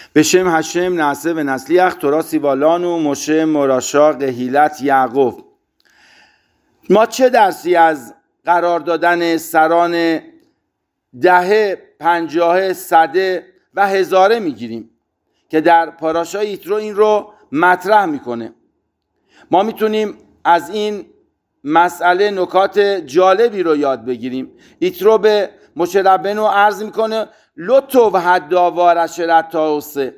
בשם هشم نعسه و نسلیخ تورا سیوالان و مشه مراشا قهیلت یعقوب. ما چه درسی از قرار دادن سران 10، 50، 100 و 1000 میگیریم که در پاراشای یترو این رو مطرح میکنه؟ ما میتونیم از این مسئله نکات جالبی رو یاد بگیریم. یترو به مشه ربنو عرض میکنه لطو و حداوارش رتاوسه،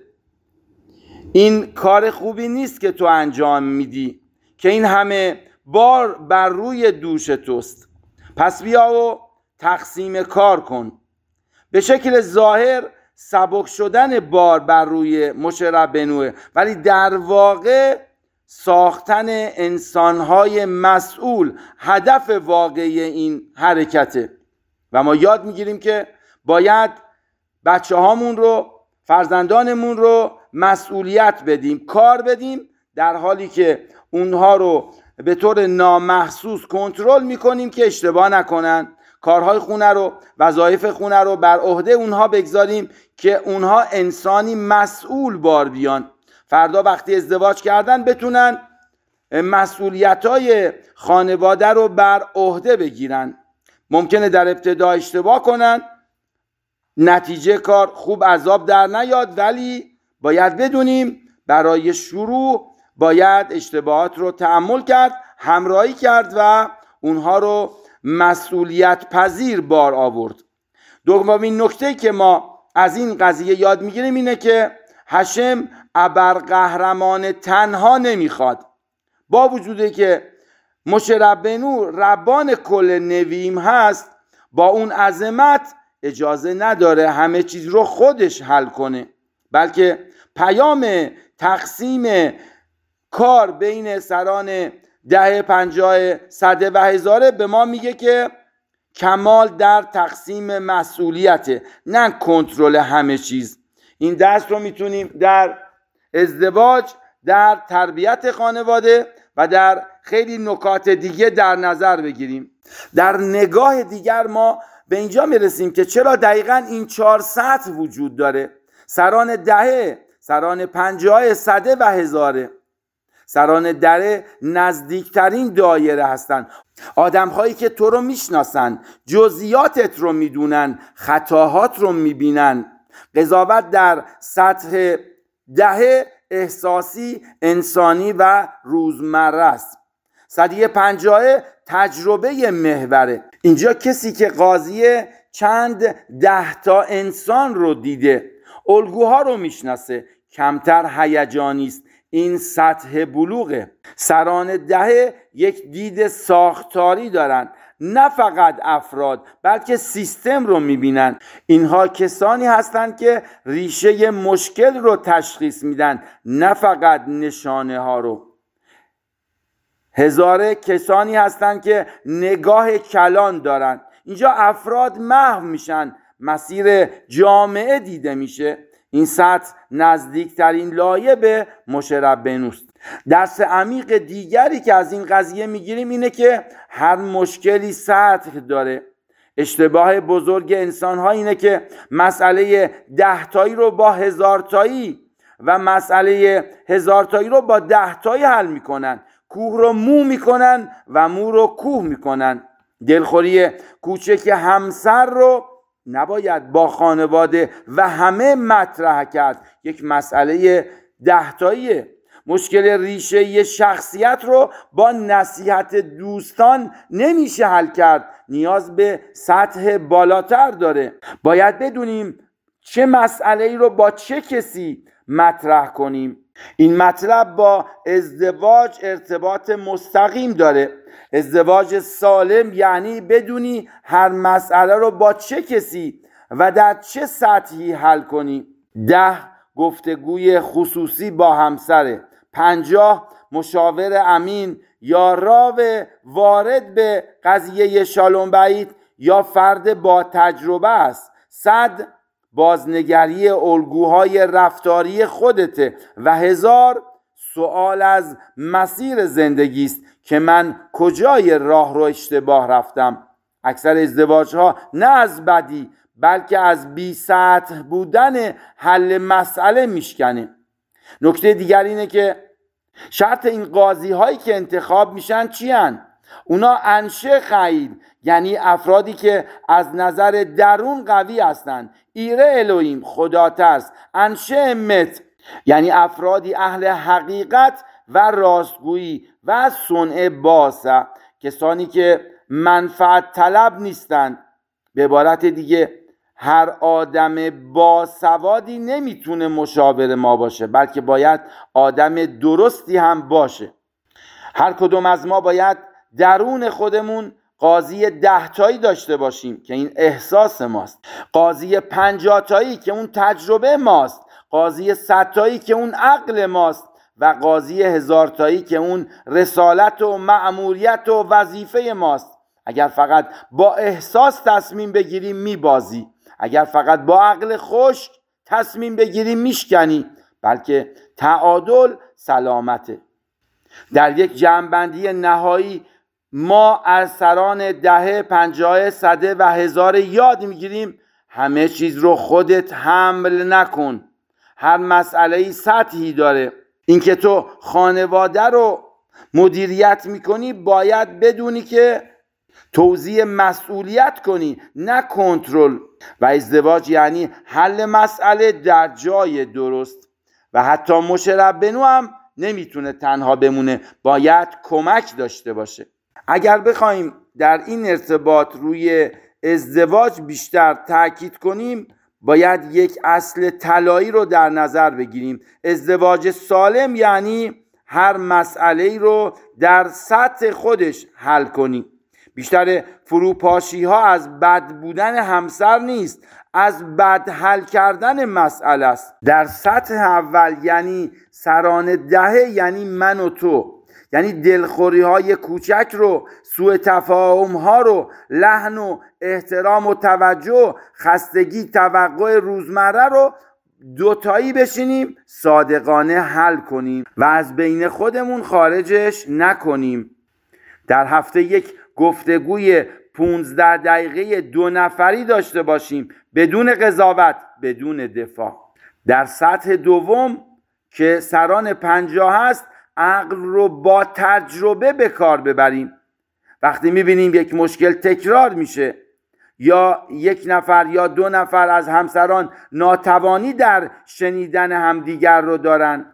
این کار خوبی نیست که تو انجام میدی که این همه بار بر روی دوش توست، پس بیا و تقسیم کار کن. به شکل ظاهر سبک شدن بار بر روی مشه ربنوه، ولی در واقع ساختن انسانهای مسئول هدف واقعی این حرکته. و ما یاد میگیریم که باید بچه هامون رو، فرزندانمون رو مسئولیت بدیم، کار بدیم، در حالی که اونها رو به طور نامحسوس کنترل میکنیم که اشتباه نکنن، کارهای خونه رو، وظایف خونه رو بر عهده اونها بگذاریم که اونها انسانی مسئول بار بیان. فردا وقتی ازدواج کردن بتونن مسئولیت‌های خانواده رو بر عهده بگیرن. ممکنه در ابتدا اشتباه کنن، نتیجه کار خوب عذاب در نیاد، ولی باید بدونیم برای شروع باید اشتباهات رو تأمل کرد، همراهی کرد و اونها رو مسئولیت پذیر بار آورد. دومین نکته که ما از این قضیه یاد میگیریم اینه که هشم ابرقهرمان تنها نمیخواد. با وجوده که مشه ربنو ربان کل نویم هست، با اون عظمت اجازه نداره همه چیز رو خودش حل کنه، بلکه پیام تقسیم کار بین سران 10، 50، 100 و 1000 به ما میگه که کمال در تقسیم مسئولیته، نه کنترل همه چیز. این درس رو میتونیم در ازدواج، در تربیت خانواده و در خیلی نکات دیگه در نظر بگیریم. در نگاه دیگر ما به اینجا میرسیم که چرا دقیقاً این 4 سطح وجود داره: سران 10، سران 50، 100 و 1000. سران 10 نزدیکترین دایره هستن، آدم هایی که تو رو میشناسن، جزئیاتت رو میدونن، خطاهات رو میبینن. قضاوت در سطح 10 احساسی، انسانی و روزمره است. سطح 50 تجربه محوره. اینجا کسی که قاضی چند 10 تا انسان رو دیده، الگوها رو میشناسه، کمتر هیجانی است. این سطح بلوغه. سران 10 یک دید ساختاری دارن، نه فقط افراد بلکه سیستم رو میبینن. اینها کسانی هستند که ریشه مشکل رو تشخیص میدن، نه فقط نشانه ها رو. 1000 کسانی هستند که نگاه کلان دارن. اینجا افراد محو میشن، مسیر جامعه دیده میشه. این سطح نزدیکترین لایه به مشه ربنوست. درس عمیق دیگری که از این قضیه میگیریم اینه که هر مشکلی سطح داره. اشتباه بزرگ انسان ها اینه که مسئله 10 تایی رو با 1000 تایی و مسئله 1000 تایی رو با 10 تایی حل میکنن. کوه رو مو میکنن و مو رو کوه میکنن. دلخوری کوچک همسر رو نباید با خانواده و همه مطرح کرد، یک مسئله 10 تاییه. مشکل ریشه شخصیت رو با نصیحت دوستان نمیشه حل کرد، نیاز به سطح بالاتر داره. باید بدونیم چه مسئله‌ای رو با چه کسی مطرح کنیم. این مطلب با ازدواج ارتباط مستقیم داره. ازدواج سالم یعنی بدونی هر مسئله رو با چه کسی و در چه سطحی حل کنی. 10 گفتگوی خصوصی با همسره. 50 مشاور امین یا راو وارد به قضیه شالوم بعید یا فرد با تجربه است. 100 بازنگری الگوهای رفتاری خودته و 1000 سوال از مسیر زندگی است که من کجای راه رو اشتباه رفتم. اکثر ازدواج ها نه از بدی بلکه از بی سطح بودن حل مسئله میشکنه. نکته دیگر اینه که شرط این قاضی هایی که انتخاب میشن چی هن؟ اونا انشه خیل، یعنی افرادی که از نظر درون قوی هستن. ایره الوهیم، خدا ترس. انشه امت، یعنی افرادی اهل حقیقت و راستگویی و صنع باسه، کسانی که منفعت طلب نیستن. به عبارت دیگه هر آدم باسوادی نمیتونه مشاور ما باشه، بلکه باید آدم درستی هم باشه. هر کدوم از ما باید درون خودمون قاضی 10 تایی داشته باشیم که این احساس ماست، قاضی 50 تایی که اون تجربه ماست، قاضی 100 تایی که اون عقل ماست و قاضی 1000 تایی که اون رسالت و مأموریت و وظیفه ماست. اگر فقط با احساس تصمیم بگیریم میبازی، اگر فقط با عقل خشک تصمیم بگیریم میشکنی، بلکه تعادل سلامته. در یک جمع‌بندی نهایی ما از سران 10، 50، 100 و 1000 یاد میگیریم همه چیز رو خودت حمل نکن. هر مسئله سطحی داره. اینکه تو خانواده رو مدیریت میکنی باید بدونی که توزیع مسئولیت کنی، نه کنترل. و ازدواج یعنی حل مسئله در جای درست. و حتی مشربنو هم نمیتونه تنها بمونه، باید کمک داشته باشه. اگر بخوایم در این ارتباط روی ازدواج بیشتر تاکید کنیم، باید یک اصل طلایی رو در نظر بگیریم. ازدواج سالم یعنی هر مسئله رو در سطح خودش حل کنیم. بیشتر فروپاشی ها از بد بودن همسر نیست، از بد حل کردن مسئله است. در سطح اول یعنی سران 10، یعنی من و تو، یعنی دلخوری های کوچک رو، سوء تفاهم ها رو، لحن و احترام و توجه، خستگی، توقع روزمره رو 2 تایی بشینیم صادقانه حل کنیم و از بین خودمون خارجش نکنیم. در هفته یک گفتگوی 15 دقیقه 2 نفری داشته باشیم، بدون قضاوت، بدون دفاع. در سطح دوم که سران 50 هست، عقل رو با تجربه به کار ببریم. وقتی میبینیم یک مشکل تکرار میشه یا 1 نفر یا 2 نفر از همسران ناتوانی در شنیدن همدیگر رو دارن،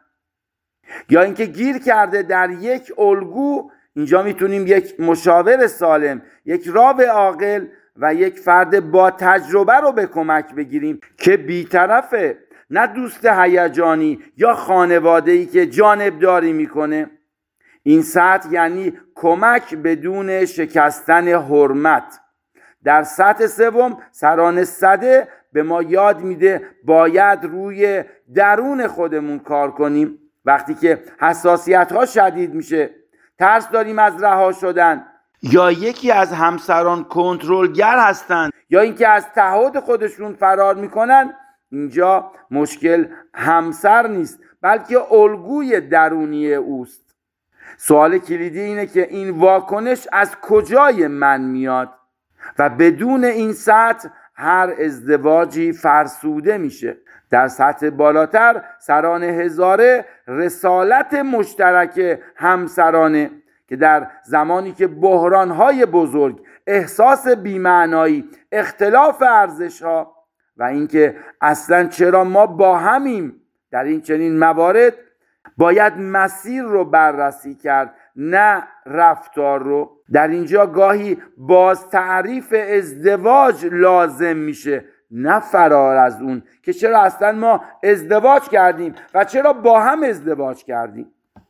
یا اینکه گیر کرده در یک الگو، اینجا میتونیم یک مشاور سالم، یک راوی عاقل و یک فرد با تجربه رو به کمک بگیریم که بی‌طرفه، نه دوست هیجانی یا خانواده‌ای که جانبداری میکنه. این سطح یعنی کمک بدون شکستن حرمت. در سطح سوم سران 100 به ما یاد میده باید روی درون خودمون کار کنیم. وقتی که حساسیت ها شدید میشه، ترس داریم از رها شدن، یا یکی از همسران کنترلگر هستن، یا اینکه از تعهد خودشون فرار میکنن، اینجا مشکل همسر نیست بلکه الگوی درونی اوست. سوال کلیدی اینه که این واکنش از کجای من میاد و بدون این سطح هر ازدواجی فرسوده میشه. در سطح بالاتر سران 1000 رسالت مشترک همسرانه که در زمانی که بحرانهای بزرگ، احساس بی‌معنایی، اختلاف ارزش‌ها و اینکه اصلا چرا ما با همیم، در این چنین موارد باید مسیر رو بررسی کرد نه رفتار رو. در اینجا گاهی باز تعریف ازدواج لازم میشه، نه فرار از اون که چرا اصلا ما ازدواج کردیم و چرا با هم ازدواج کردیم.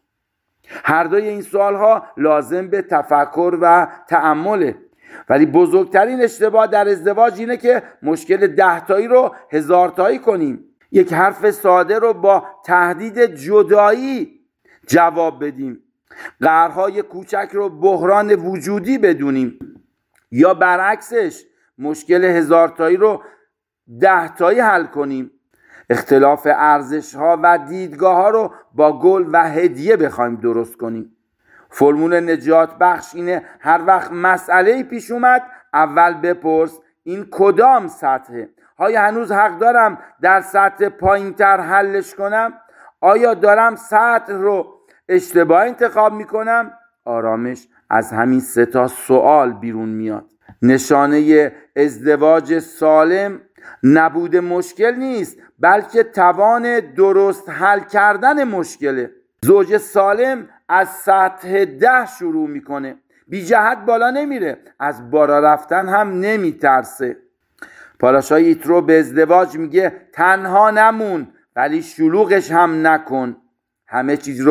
هر دوی این سوالها لازم به تفکر و تأمله. ولی بزرگترین اشتباه در ازدواج اینه که مشکل 10 تایی رو 1000 تایی کنیم. یک حرف ساده رو با تهدید جدایی جواب بدیم. قهرهای کوچک رو بحران وجودی بدونیم، یا برعکسش مشکل 1000 تایی رو 10 تایی حل کنیم. اختلاف ارزش ها و دیدگاه ها رو با گل و هدیه بخوایم درست کنیم. فرمول نجات بخش اینه هر وقت مسئله پیش اومد اول بپرس این کدام سطحه؟ آیا هنوز حق دارم در سطح پایین تر حلش کنم؟ آیا دارم سطح رو اشتباه انتخاب میکنم؟ آرامش از همین 3 سوال بیرون میاد. نشانه ازدواج سالم نبود مشکل نیست، بلکه توان درست حل کردن مشکله. زوج سالم از سطح 10 شروع میکنه، بی جهت بالا نمیره، از بالا رفتن هم نمیترسه. پاراشای ایترو به ازدواج میگه تنها نمون، ولی شلوغش هم نکن. همه چیز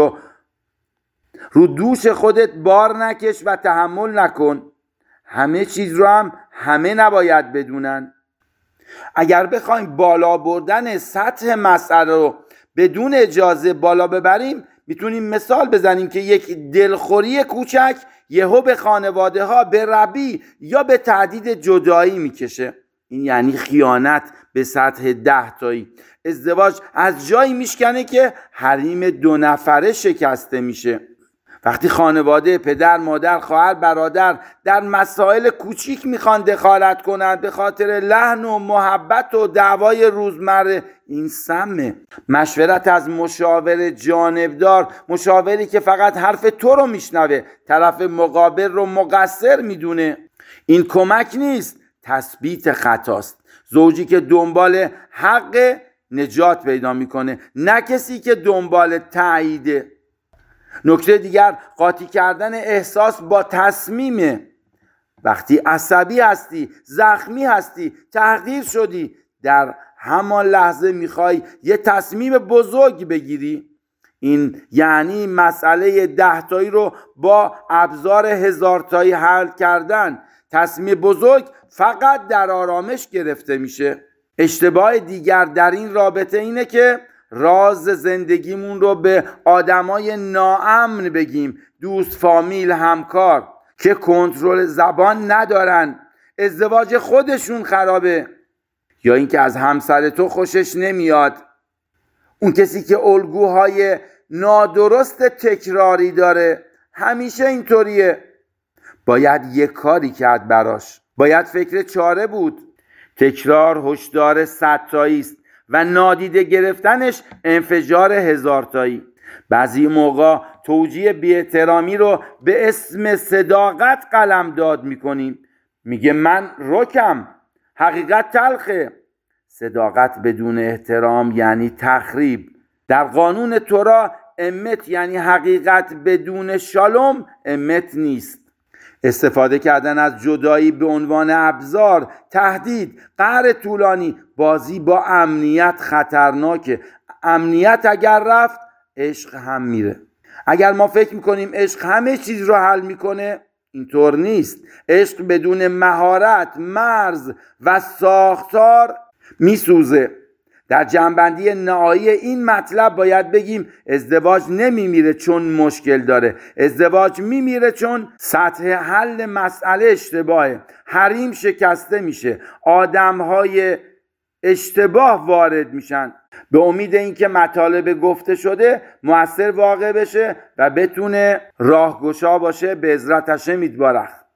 رو دوش خودت بار نکش و تحمل نکن. همه چیز رو هم همه نباید بدونن. اگر بخوایم بالا بردن سطح مسئله رو بدون اجازه بالا ببریم، میتونیم مثال بزنیم که یک دلخوری کوچک یهو به خانواده ها به ربی یا به تهدید جدایی میکشه. این یعنی خیانت به سطح 10 تایی. ازدواج از جایی میشکنه که حریم 2 نفره شکسته میشه. وقتی خانواده پدر، مادر، خواهر، برادر در مسائل کوچیک میخوان دخالت کنند به خاطر لحن و محبت و دعوای روزمره، این سمه. مشورت از مشاور جانبدار، مشاوری که فقط حرف تو رو میشنوه، طرف مقابل رو مقصر میدونه، این کمک نیست، تثبیت خطاست. زوجی که دنبال حق نجات پیدا میکنه، نه کسی که دنبال تاییده. نکته دیگر، قاطی کردن احساس با تصمیمه. وقتی عصبی هستی، زخمی هستی، تحقیر شدی، در همان لحظه میخوای یه تصمیم بزرگ بگیری. این یعنی مسئله 10 تایی رو با ابزار 1000 تایی حل کردن. تصمیم بزرگ فقط در آرامش گرفته میشه. اشتباه دیگر در این رابطه اینه که راز زندگیمون رو به آدمای ناامن بگیم، دوست، فامیل، همکار که کنترل زبان ندارن، ازدواج خودشون خرابه، یا اینکه از همسر تو خوشش نمیاد، اون کسی که الگوهای نادرست تکراری داره، همیشه اینطوریه. باید یک کاری کرد براش، باید فکر چاره بود. تکرار هشدار 100 تایی است و نادیده گرفتنش انفجار 1000 تایی. بعضی موقع توجیه بی‌احترامی رو به اسم صداقت قلمداد میکنیم. میگه من رکم، حقیقت تلخه. صداقت بدون احترام یعنی تخریب. در قانون تورا امت یعنی حقیقت بدون شالوم امت نیست. استفاده کردن از جدایی به عنوان ابزار، تهدید، قهر طولانی، بازی با امنیت خطرناکه. امنیت اگر رفت، عشق هم میره. اگر ما فکر میکنیم عشق همه چیز رو حل میکنه، اینطور نیست. عشق بدون مهارت، مرز و ساختار میسوزه. در جنبندی نهایی این مطلب باید بگیم ازدواج نمیمیره چون مشکل داره. ازدواج میمیره چون سطح حل مسئله اشتباهه. حریم شکسته میشه، آدمهای اشتباه وارد میشن. به امید اینکه مطالب گفته شده مؤثر واقع بشه و بتونه راهگشا باشه. به عزت هشم ایتبارک.